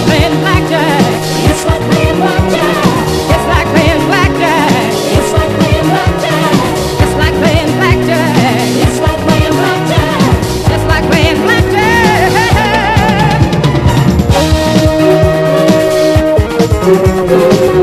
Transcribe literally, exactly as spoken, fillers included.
playing blackjack. It's like playing blackjack. It's like playing blackjack. It's like playing blackjack. It's like playing blackjack. It's like playing blackjack. It's like playing blackjack.